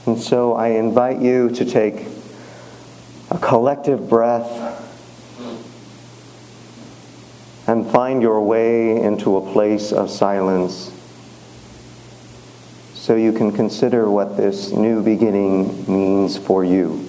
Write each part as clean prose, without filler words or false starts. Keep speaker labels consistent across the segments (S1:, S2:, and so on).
S1: And so I invite you to take a collective breath and find your way into a place of silence so you can consider what this new beginning means for you.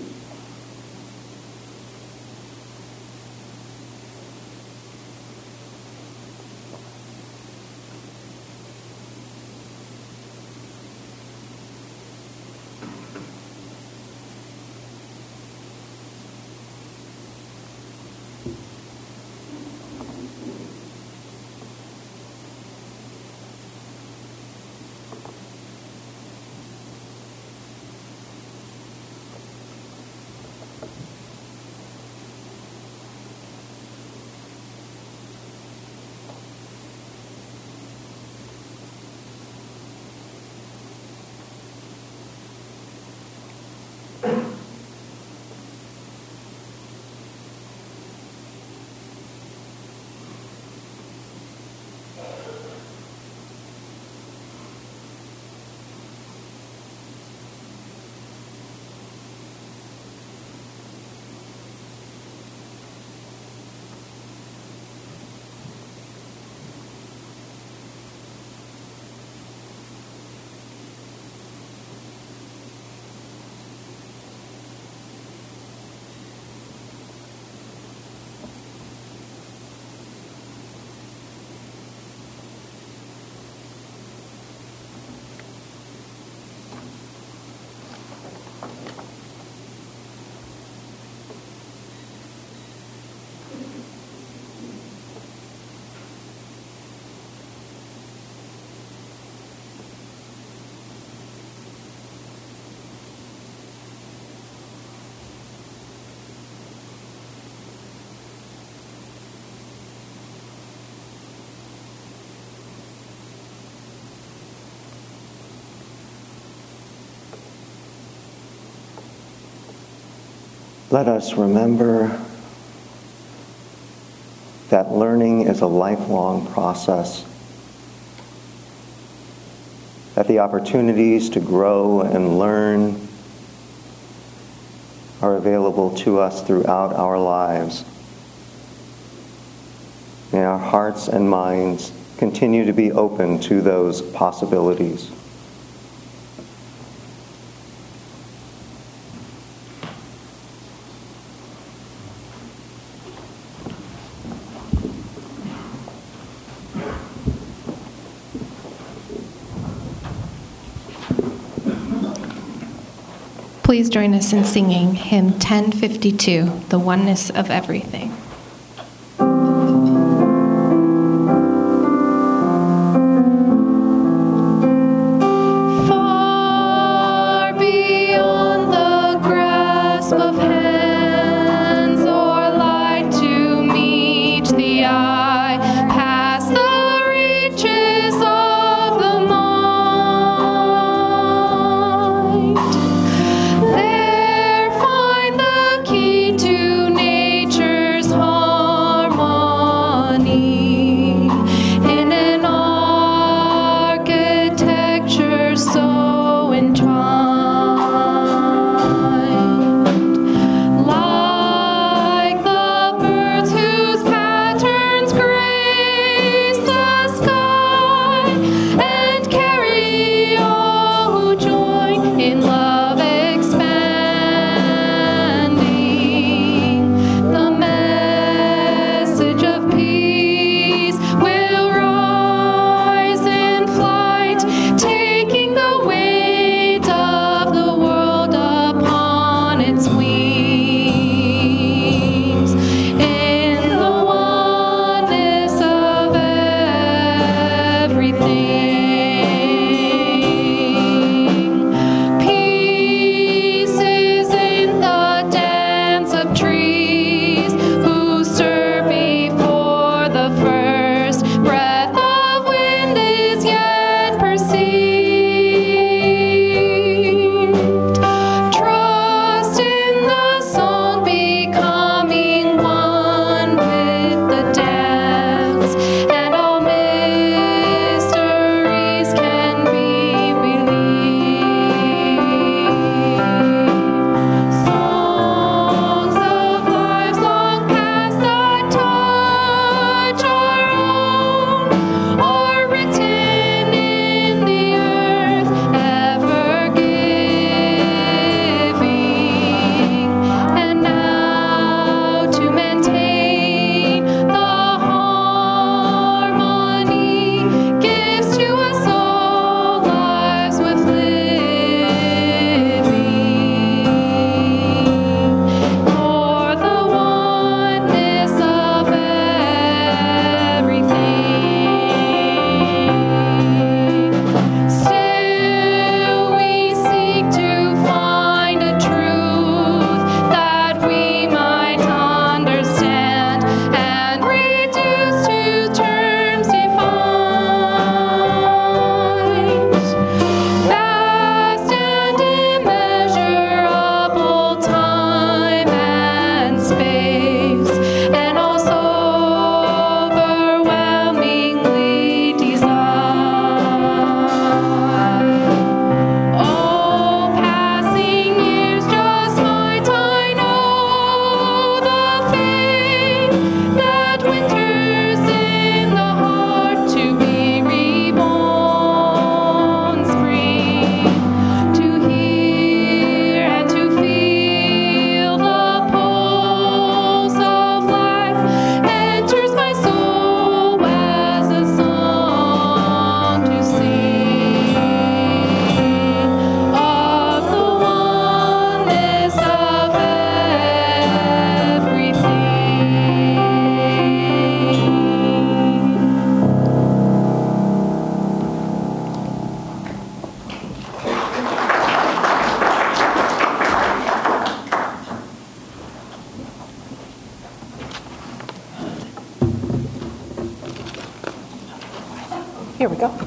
S1: Let us remember that learning is a lifelong process, that the opportunities to grow and learn are available to us throughout our lives. May our hearts and minds continue to be open to those possibilities.
S2: Please join us in singing hymn 1052, The Oneness of Everything.
S3: There find the key to nature's Here we go.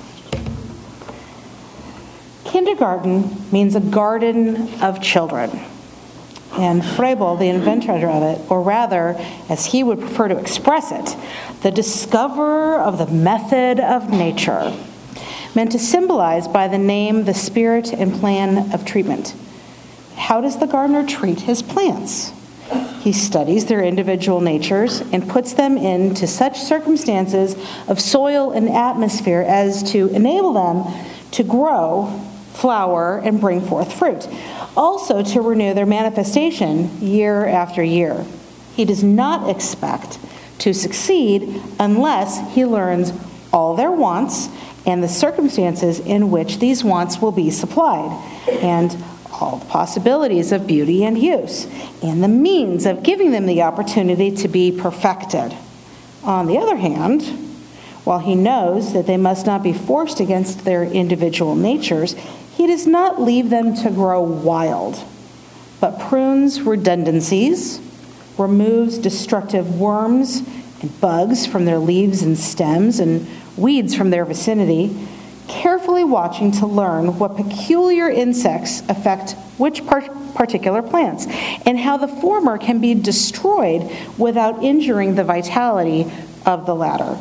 S3: Kindergarten means a garden of children. And Froebel, the inventor of it, or rather, as he would prefer to express it, the discoverer of the method of nature, meant to symbolize by the name the spirit and plan of treatment. How does the gardener treat his plants? He studies their individual natures and puts them into such circumstances of soil and atmosphere as to enable them to grow, flower, and bring forth fruit. Also to renew their manifestation year after year. He does not expect to succeed unless he learns all their wants and the circumstances in which these wants will be supplied, and all the possibilities of beauty and use, and the means of giving them the opportunity to be perfected. On the other hand, while he knows that they must not be forced against their individual natures, he does not leave them to grow wild, but prunes redundancies, removes destructive worms and bugs from their leaves and stems and weeds from their vicinity, carefully watching to learn what peculiar insects affect which particular plants, and how the former can be destroyed without injuring the vitality of the latter.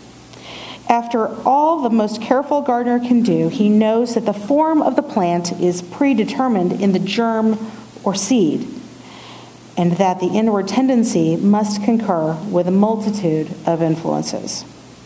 S3: After all the most careful gardener can do, he knows that the form of the plant is predetermined in the germ or seed, and that the inward tendency must concur with a multitude of influences.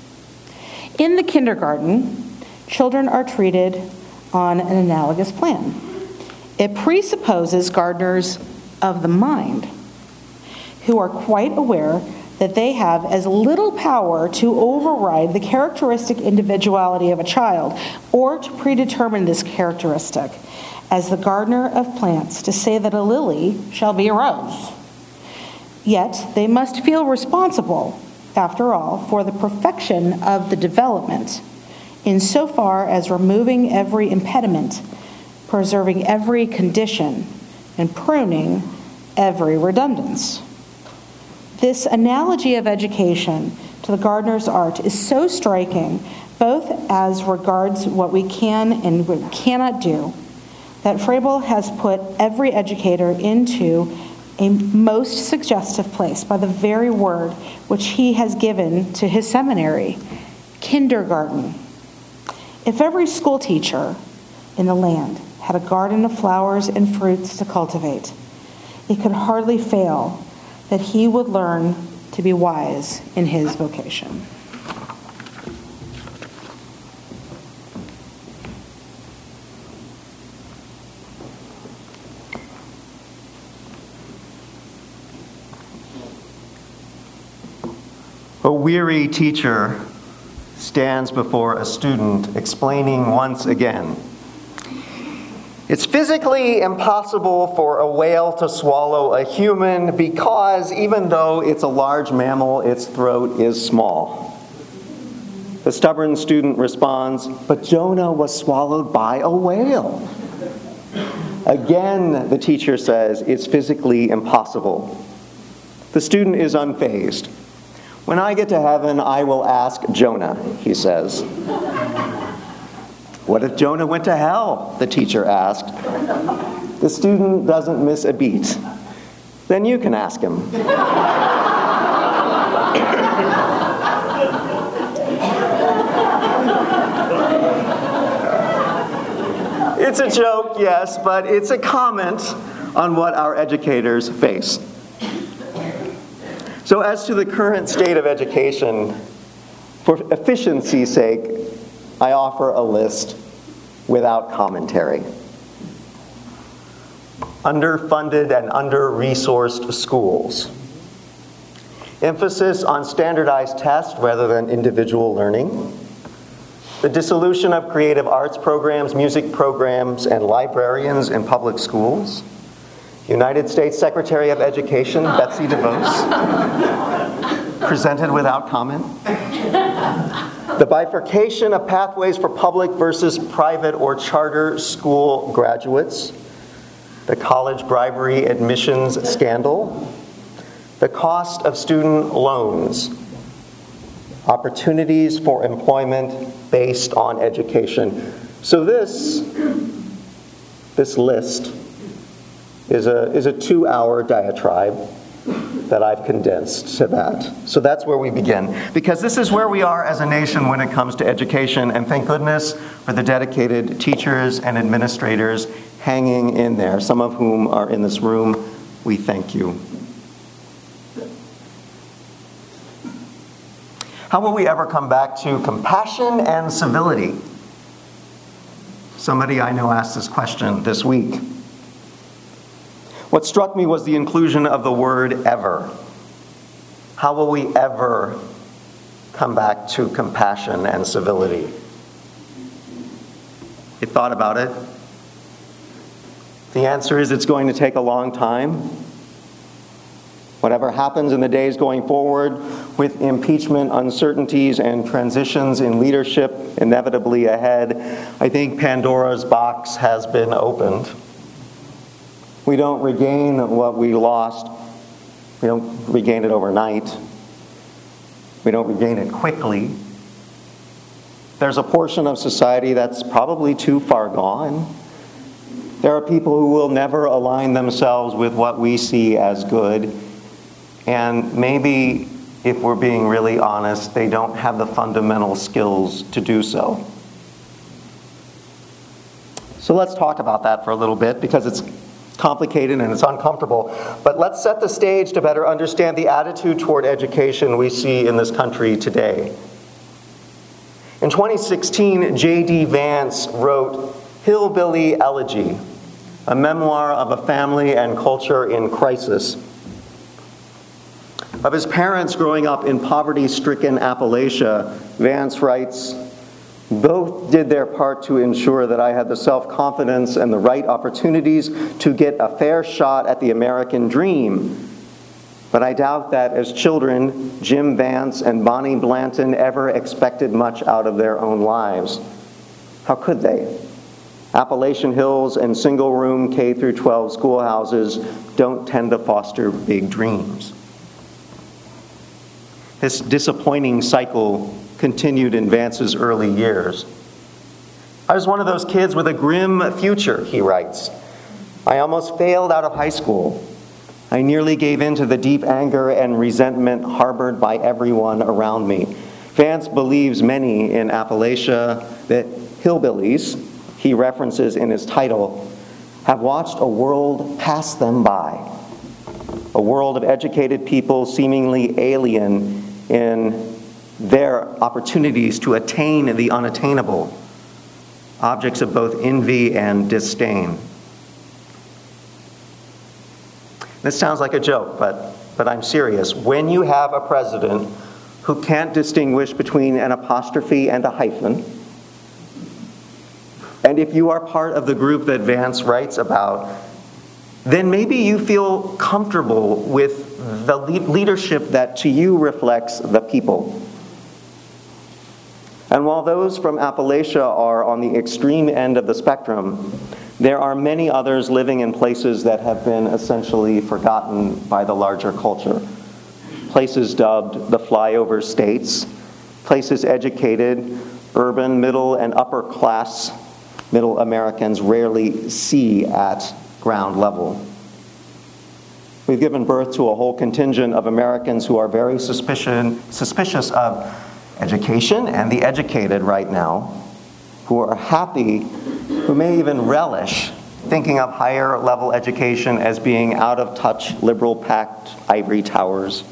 S3: In the kindergarten, children are treated on an analogous plan. It presupposes gardeners of the mind who are quite aware that they have as little power to override the characteristic individuality of a child or to predetermine this characteristic as the gardener of plants to say that a lily shall be a rose. Yet they must feel responsible, after all, for the perfection of the development, insofar as removing every impediment, preserving every condition, and pruning every redundance. This analogy of education to the gardener's art is so striking, both as regards what we can and what we cannot do, that Froebel has put every educator into a most suggestive place by the very word which he has given to his seminary, kindergarten. If every school teacher in the land had a garden of flowers and fruits to cultivate, it could hardly fail that he would learn to be wise in his vocation.
S1: A weary teacher stands before a student explaining once again, "It's physically impossible for a whale to swallow a human because even though it's a large mammal, its throat is small." The stubborn student responds, "But Jonah was swallowed by a whale." Again, the teacher says, "It's physically impossible." The student is unfazed. "When I get to heaven, I will ask Jonah," he says. "What if Jonah went to hell?" the teacher asked. The student doesn't miss a beat. "Then you can ask him." It's a joke, yes, but it's a comment on what our educators face. So as to the current state of education, for efficiency's sake, I offer a list without commentary. Underfunded and under-resourced schools. Emphasis on standardized tests rather than individual learning. The dissolution of creative arts programs, music programs, and librarians in public schools. United States Secretary of Education, Betsy DeVos, presented without comment. The bifurcation of pathways for public versus private or charter school graduates. The college bribery admissions scandal. The cost of student loans. opportunities for employment based on education. So this list is a 2-hour diatribe that I've condensed to that. So that's where we begin. Because this is where we are as a nation when it comes to education, and thank goodness for the dedicated teachers and administrators hanging in there, some of whom are in this room. We thank you. How will we ever come back to compassion and civility? Somebody I know asked this question this week. What struck me was the inclusion of the word ever. How will we ever come back to compassion and civility? You thought about it? The answer is it's going to take a long time. Whatever happens in the days going forward with impeachment, uncertainties, and transitions in leadership inevitably ahead, I think Pandora's box has been opened. We don't regain what we lost. We don't regain it overnight. We don't regain it quickly. There's a portion of society that's probably too far gone. There are people who will never align themselves with what we see as good. And maybe, if we're being really honest, they don't have the fundamental skills to do so. So let's talk about that for a little bit, because it's complicated and it's uncomfortable. But let's set the stage to better understand the attitude toward education we see in this country today. In 2016, J.D. Vance wrote Hillbilly Elegy, a memoir of a family and culture in crisis. Of his parents growing up in poverty-stricken Appalachia, Vance writes, "Both did their part to ensure that I had the self-confidence and the right opportunities to get a fair shot at the American dream. But I doubt that as children, Jim Vance and Bonnie Blanton ever expected much out of their own lives. How could they? Appalachian Hills and single-room K-12 schoolhouses don't tend to foster big dreams." This disappointing cycle continued in Vance's early years. "I was one of those kids with a grim future," he writes. "I almost failed out of high school. I nearly gave in to the deep anger and resentment harbored by everyone around me." Vance believes many in Appalachia, the hillbillies he references in his title, have watched a world pass them by. A world of educated people seemingly alien in their opportunities to attain the unattainable, objects of both envy and disdain. This sounds like a joke, but I'm serious. When you have a president who can't distinguish between an apostrophe and a hyphen, and if you are part of the group that Vance writes about, then maybe you feel comfortable with the leadership that to you reflects the people. And while those from Appalachia are on the extreme end of the spectrum, there are many others living in places that have been essentially forgotten by the larger culture. Places dubbed the flyover states, places educated, urban, middle, and upper class middle Americans rarely see at ground level. We've given birth to a whole contingent of Americans who are very suspicious of education and the educated right now, who are happy, who may even relish thinking of higher level education as being out of touch, liberal packed ivory towers.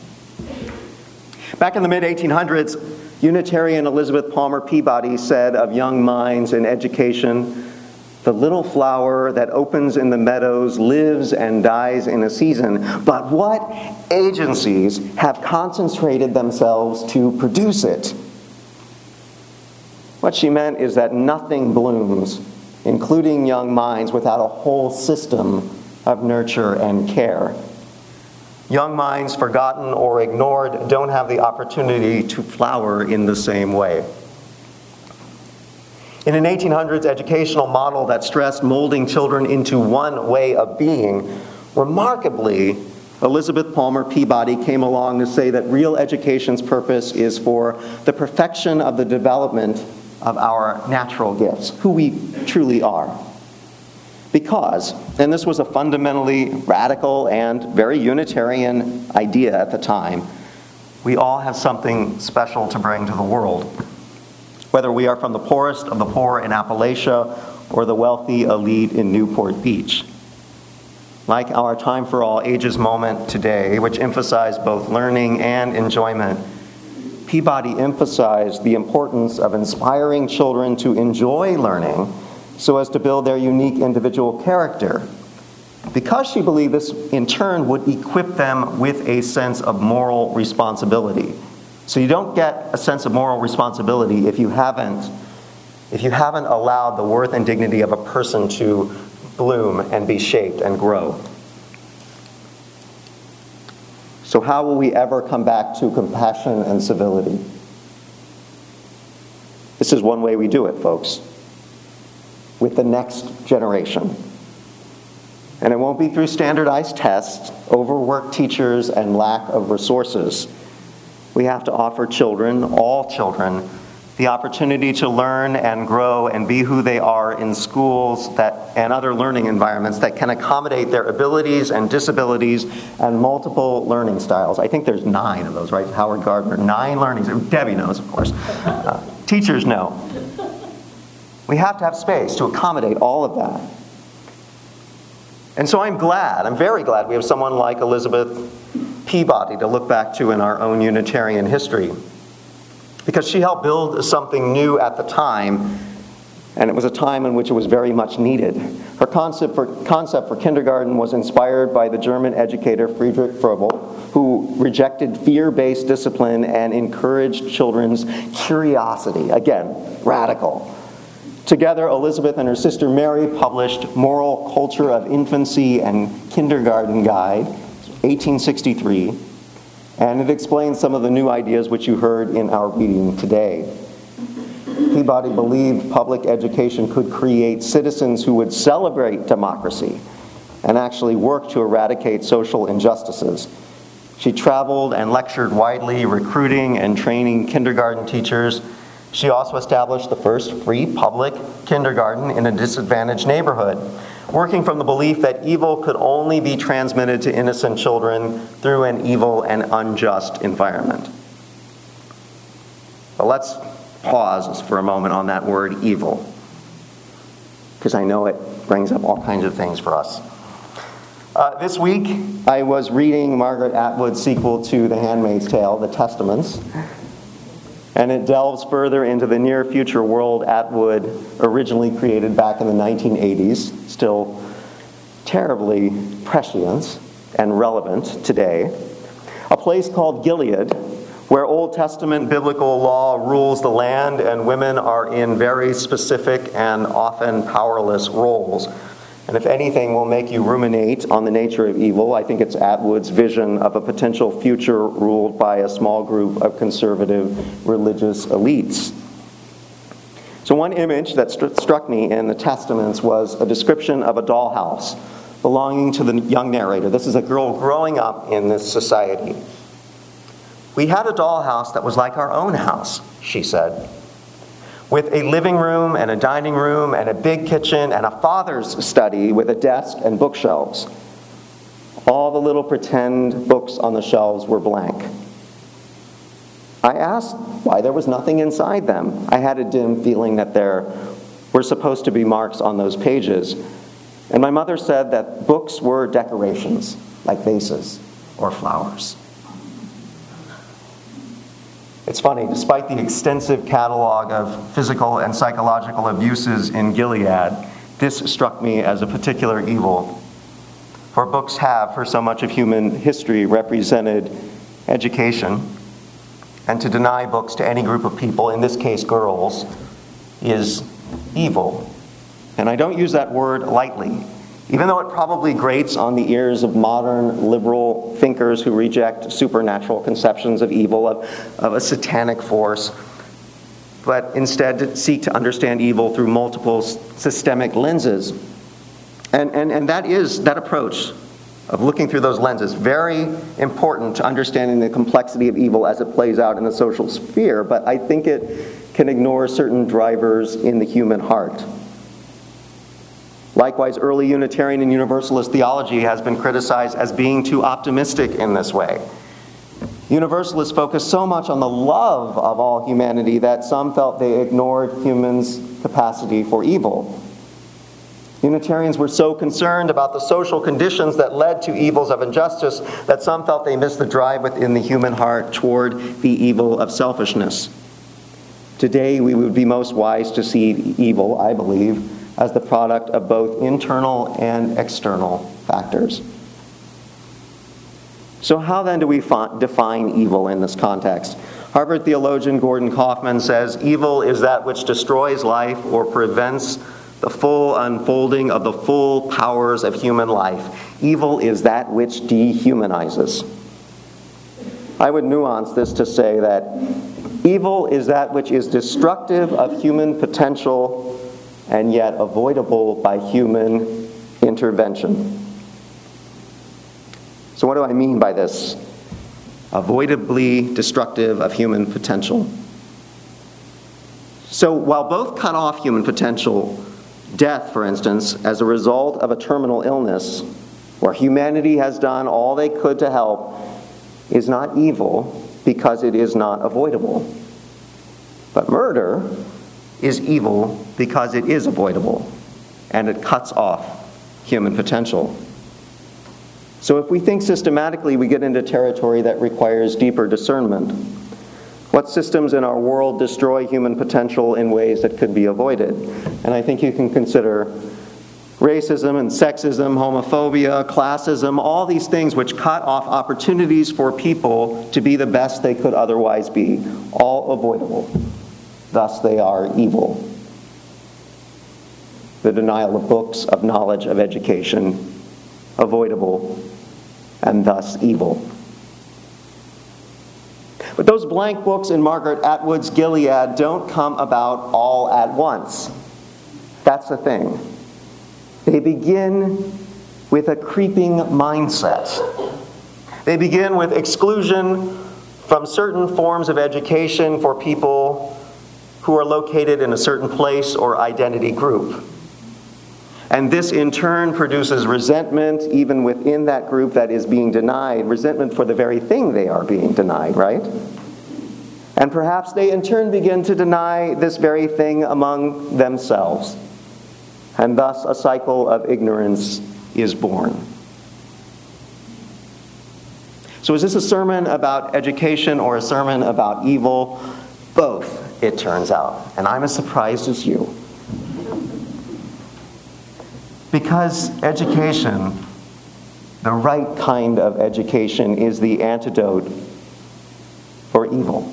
S1: Back in the mid-1800s, Unitarian Elizabeth Palmer Peabody said of young minds in education, "The little flower that opens in the meadows lives and dies in a season, but what agencies have concentrated themselves to produce it?" What she meant is that nothing blooms, including young minds, without a whole system of nurture and care. Young minds forgotten or ignored don't have the opportunity to flower in the same way. In an 1800s educational model that stressed molding children into one way of being, remarkably, Elizabeth Palmer Peabody came along to say that real education's purpose is for the perfection of the development of our natural gifts, who we truly are. Because, and this was a fundamentally radical and very Unitarian idea at the time, we all have something special to bring to the world. Whether we are from the poorest of the poor in Appalachia or the wealthy elite in Newport Beach. Like our Time for All Ages moment today, which emphasized both learning and enjoyment, Peabody emphasized the importance of inspiring children to enjoy learning so as to build their unique individual character, because she believed this in turn would equip them with a sense of moral responsibility. So you don't get a sense of moral responsibility if you haven't allowed the worth and dignity of a person to bloom and be shaped and grow. So how will we ever come back to compassion and civility? This is one way we do it, folks. With the next generation. And it won't be through standardized tests, overworked teachers, and lack of resources. We have to offer children, all children, the opportunity to learn and grow and be who they are in schools and other learning environments that can accommodate their abilities and disabilities and multiple learning styles. I think there's 9 of those, right? Howard Gardner, 9 learnings. Debbie knows, of course. Teachers know. We have to have space to accommodate all of that. And so I'm very glad we have someone like Elizabeth Peabody to look back to in our own Unitarian history, because she helped build something new at the time, and it was a time in which it was very much needed. Her concept for kindergarten was inspired by the German educator Friedrich Froebel, who rejected fear-based discipline and encouraged children's curiosity. Again, radical. Together, Elizabeth and her sister Mary published Moral Culture of Infancy and Kindergarten Guide, 1863, and it explains some of the new ideas which you heard in our reading today. Peabody believed public education could create citizens who would celebrate democracy and actually work to eradicate social injustices. She traveled and lectured widely, recruiting and training kindergarten teachers. She also established the first free public kindergarten in a disadvantaged neighborhood, working from the belief that evil could only be transmitted to innocent children through an evil and unjust environment. But let's pause for a moment on that word evil, because I know it brings up all kinds of things for us. This week, I was reading Margaret Atwood's sequel to The Handmaid's Tale, The Testaments, and it delves further into the near future world Atwood originally created back in the 1980s, still terribly prescient and relevant today. A place called Gilead, where Old Testament biblical law rules the land and women are in very specific and often powerless roles. And if anything will make you ruminate on the nature of evil, I think it's Atwood's vision of a potential future ruled by a small group of conservative religious elites. So one image that struck me in the Testaments was a description of a dollhouse belonging to the young narrator. This is a girl growing up in this society. "We had a dollhouse that was like our own house," she said, "with a living room and a dining room and a big kitchen and a father's study with a desk and bookshelves. All the little pretend books on the shelves were blank. I asked why there was nothing inside them. I had a dim feeling that there were supposed to be marks on those pages. And my mother said that books were decorations, like vases or flowers." It's funny, despite the extensive catalog of physical and psychological abuses in Gilead, this struck me as a particular evil. For books have, for so much of human history, represented education, and to deny books to any group of people, in this case girls, is evil. And I don't use that word lightly, even though it probably grates on the ears of modern liberal thinkers who reject supernatural conceptions of evil, of a satanic force, but instead seek to understand evil through multiple systemic lenses. And that approach of looking through those lenses. Very important to understanding the complexity of evil as it plays out in the social sphere, but I think it can ignore certain drivers in the human heart. Likewise, early Unitarian and Universalist theology has been criticized as being too optimistic in this way. Universalists focus so much on the love of all humanity that some felt they ignored humans' capacity for evil. Unitarians were so concerned about the social conditions that led to evils of injustice that some felt they missed the drive within the human heart toward the evil of selfishness. Today, we would be most wise to see evil, I believe, as the product of both internal and external factors. So how then do we define evil in this context? Harvard theologian Gordon Kaufman says, "Evil is that which destroys life or prevents the full unfolding of the full powers of human life. Evil is that which dehumanizes." I would nuance this to say that evil is that which is destructive of human potential and yet avoidable by human intervention. So what do I mean by this? Avoidably destructive of human potential. So while both cut off human potential, death, for instance, as a result of a terminal illness, where humanity has done all they could to help, is not evil because it is not avoidable. But murder is evil because it is avoidable, and it cuts off human potential. So if we think systematically, we get into territory that requires deeper discernment. What systems in our world destroy human potential in ways that could be avoided? And I think you can consider racism and sexism, homophobia, classism, all these things which cut off opportunities for people to be the best they could otherwise be, all avoidable. Thus they are evil. The denial of books, of knowledge, of education, avoidable, and thus evil. But those blank books in Margaret Atwood's Gilead don't come about all at once. That's the thing. They begin with a creeping mindset. They begin with exclusion from certain forms of education for people who are located in a certain place or identity group. And this in turn produces resentment even within that group that is being denied, resentment for the very thing they are being denied, right? And perhaps they in turn begin to deny this very thing among themselves. And thus a cycle of ignorance is born. So is this a sermon about education or a sermon about evil? Both, it turns out. And I'm as surprised as you. Because education, the right kind of education, is the antidote for evil.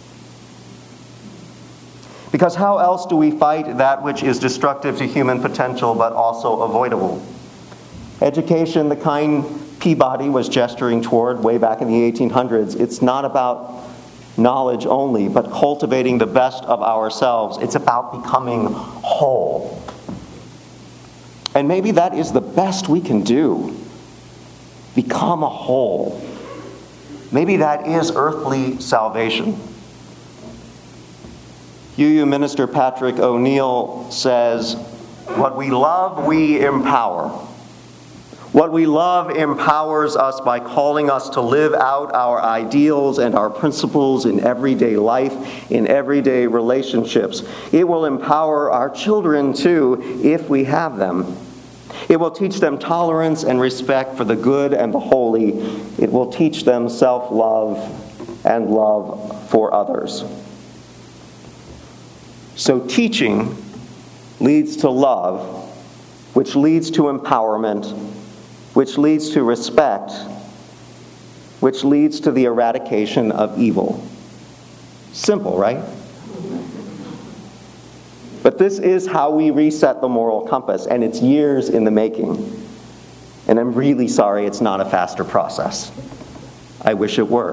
S1: Because how else do we fight that which is destructive to human potential but also avoidable? Education, the kind Peabody was gesturing toward way back in the 1800s, it's not about knowledge only, but cultivating the best of ourselves. It's about becoming whole. And maybe that is the best we can do. Become a whole. Maybe that is earthly salvation. UU Minister Patrick O'Neill says, "What we love, we empower. What we love empowers us by calling us to live out our ideals and our principles in everyday life, in everyday relationships. It will empower our children too, if we have them. It will teach them tolerance and respect for the good and the holy. It will teach them self-love and love for others." So teaching leads to love, which leads to empowerment, which leads to respect, which leads to the eradication of evil. Simple, right? But this is how we reset the moral compass, and it's years in the making. And I'm really sorry it's not a faster process. I wish it were.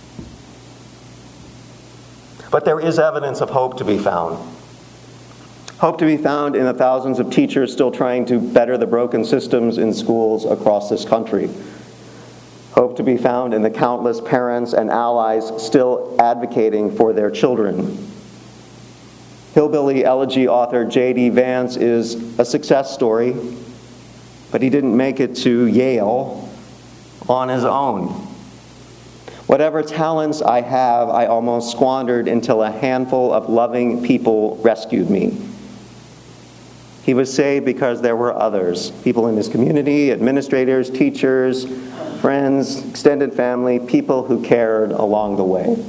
S1: But there is evidence of hope to be found. Hope to be found in the thousands of teachers still trying to better the broken systems in schools across this country. Hope to be found in the countless parents and allies still advocating for their children. Hillbilly Elegy author J.D. Vance is a success story, but he didn't make it to Yale on his own. Whatever talents I have, I almost squandered until a handful of loving people rescued me. He was saved because there were others, people in his community, administrators, teachers, friends, extended family, people who cared along the way.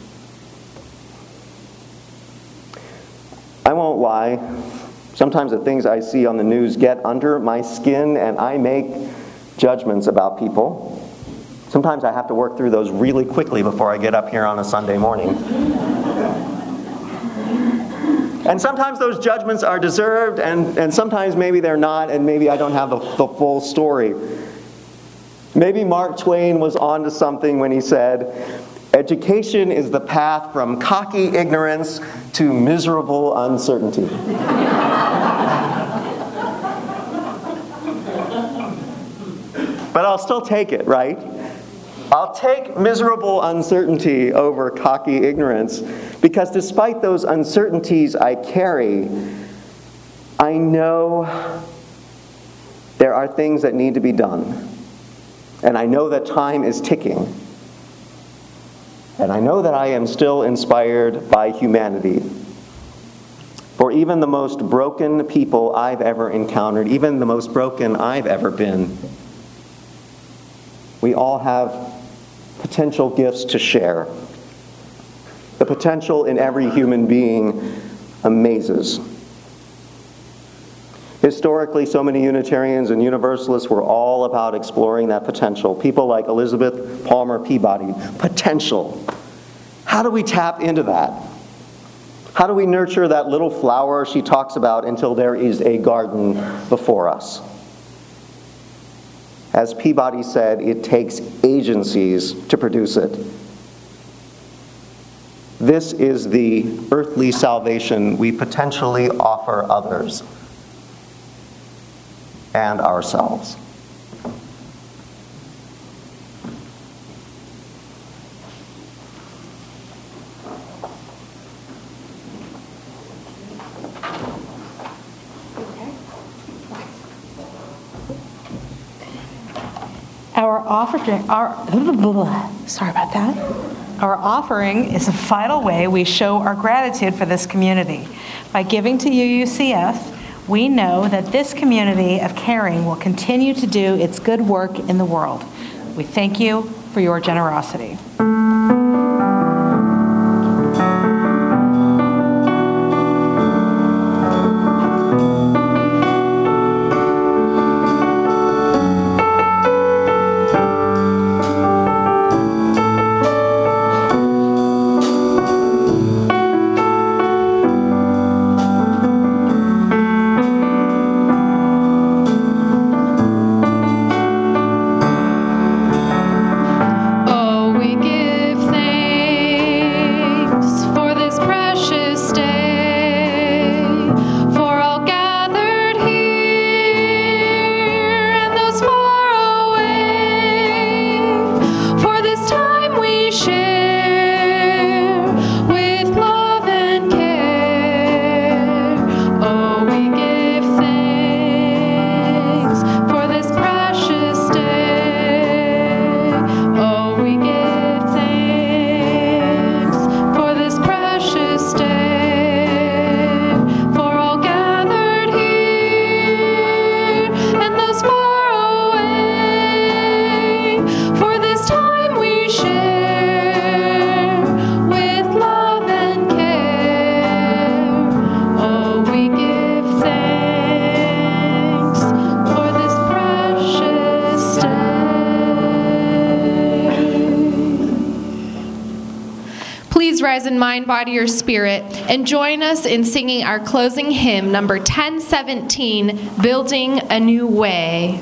S1: I won't lie, sometimes the things I see on the news get under my skin and I make judgments about people. Sometimes I have to work through those really quickly before I get up here on a Sunday morning. And sometimes those judgments are deserved, and sometimes maybe they're not, and maybe I don't have the full story. Maybe Mark Twain was onto something when he said, "Education is the path from cocky ignorance to miserable uncertainty." But I'll still take it, right? I'll take miserable uncertainty over cocky ignorance, because despite those uncertainties I carry, I know there are things that need to be done. And I know that time is ticking. And I know that I am still inspired by humanity. For even the most broken people I've ever encountered, even the most broken I've ever been, we all have potential gifts to share. The potential in every human being amazes. Historically, so many Unitarians and Universalists were all about exploring that potential. People like Elizabeth Palmer Peabody. Potential. How do we tap into that? How do we nurture that little flower she talks about until there is a garden before us? As Peabody said, it takes agencies to produce it. This is the earthly salvation we potentially offer others and ourselves.
S3: Our offering is a vital way we show our gratitude for this community. By giving to UUCF, we know that this community of caring will continue to do its good work in the world. We thank you for your generosity.
S2: Please rise in mind, body, or spirit and join us in singing our closing hymn, number 1017, Building a New Way.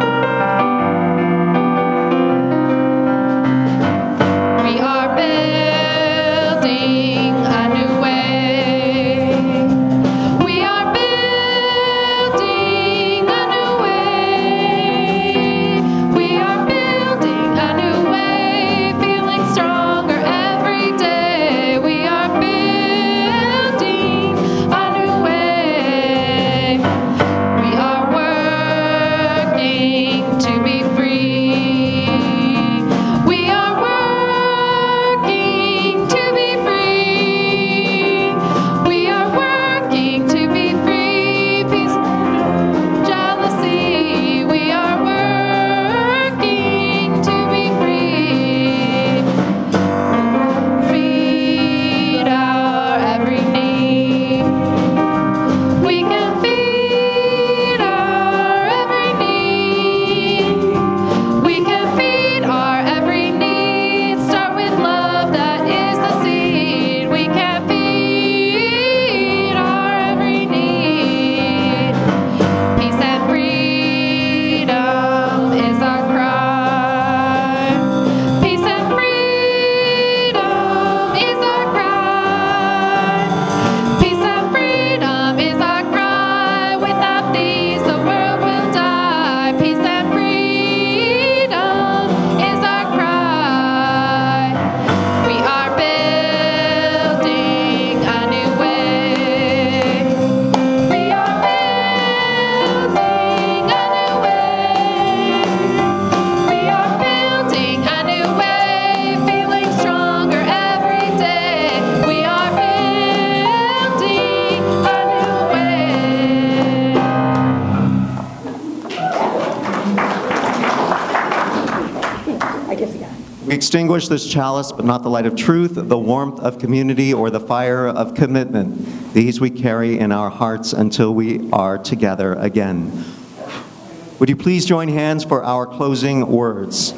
S2: We are building
S1: extinguish this chalice, but not the light of truth, the warmth of community, or the fire of commitment. These we carry in our hearts until we are together again. Would you please join hands for our closing words?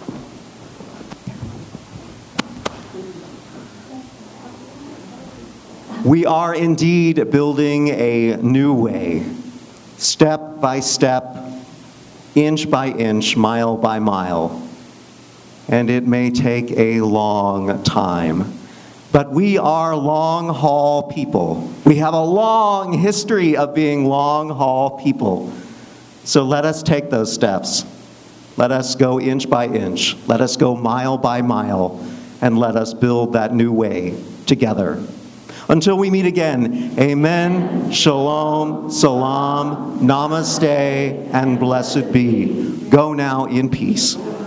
S1: We are indeed building a new way, step by step, inch by inch, mile by mile. And it may take a long time. But we are long-haul people. We have a long history of being long-haul people. So let us take those steps. Let us go inch by inch. Let us go mile by mile. And let us build that new way together. Until we meet again, amen, shalom, salam, namaste, and blessed be. Go now in peace.